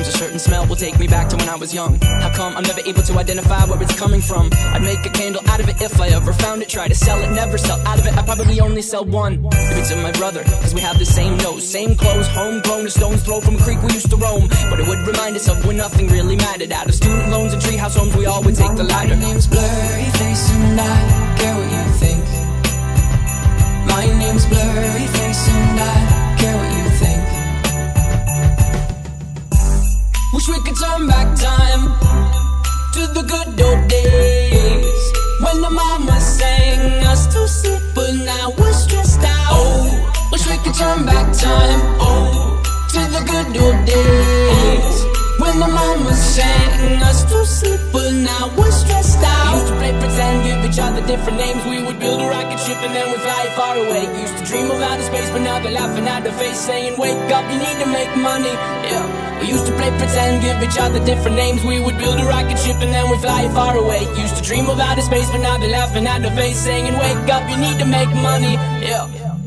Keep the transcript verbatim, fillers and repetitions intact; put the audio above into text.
Sometimes a certain smell will take me back to when I was young. How come I'm never able to identify where it's coming from? I'd make a candle out of it if I ever found it. Try to sell it, never sell out of it. I probably only sell one. Maybe to my brother, cause we have the same nose, same clothes, homegrown, a stone's throw from a creek we used to roam. But it would remind us of when nothing really mattered. Out of student loans and treehouse homes, we all would take the ladder. My name's Blurry Face and I don't care what you think. My name's Blurry Face and I don't care what you think. Wish we could turn back time to the good old days when the mama sang us to sleep, but now we're stressed out. Oh, wish we could turn back time, oh, to the good old days when the mama sang us to sleep, but now we're stressed out. We used to play pretend, give each other different names. We would build a rocket ship and then we'd fly far away. Used to dream of outer space, but now they're laughing at the face, saying, wake up, you need to make money. Yeah. We used to play pretend, give each other different names. We would build a rocket ship and then we'd fly far away. Used to dream of outer space, but now they're laughing at the face, saying, wake up, you need to make money. Yeah.